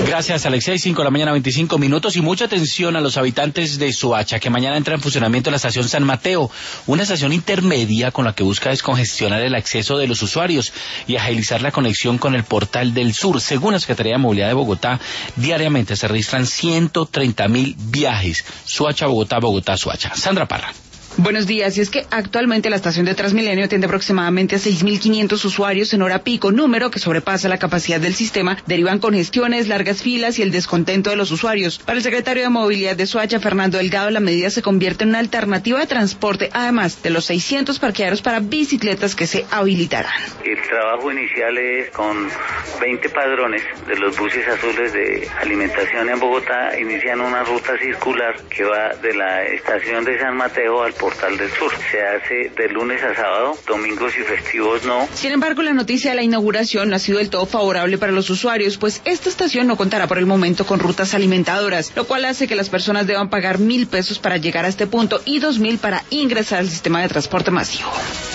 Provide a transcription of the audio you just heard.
Gracias, Alexei. 5:25 a.m. y mucha atención a los habitantes de Soacha, que mañana entra en funcionamiento la estación San Mateo, una estación intermedia con la que busca descongestionar el acceso de los usuarios y agilizar la conexión con el Portal del Sur. Según la Secretaría de Movilidad de Bogotá, diariamente se registran 130.000 viajes. Soacha, Bogotá, Bogotá, Soacha. Sandra Parra. Buenos días. Y es que actualmente la estación de Transmilenio atiende aproximadamente a 6.500 usuarios en hora pico, número que sobrepasa la capacidad del sistema. Derivan congestiones, largas filas y el descontento de los usuarios. Para el secretario de Movilidad de Soacha, Fernando Delgado, la medida se convierte en una alternativa de transporte, además de los 600 parqueaderos para bicicletas que se habilitarán. El trabajo inicial es con 20 padrones de los buses azules de alimentación en Bogotá. Inician una ruta circular que va de la estación de San Mateo al Portal del Sur. Se hace de lunes a sábado, domingos y festivos no. Sin embargo, la noticia de la inauguración no ha sido del todo favorable para los usuarios, pues esta estación no contará por el momento con rutas alimentadoras, lo cual hace que las personas deban pagar 1.000 pesos para llegar a este punto y 2.000 para ingresar al sistema de transporte masivo.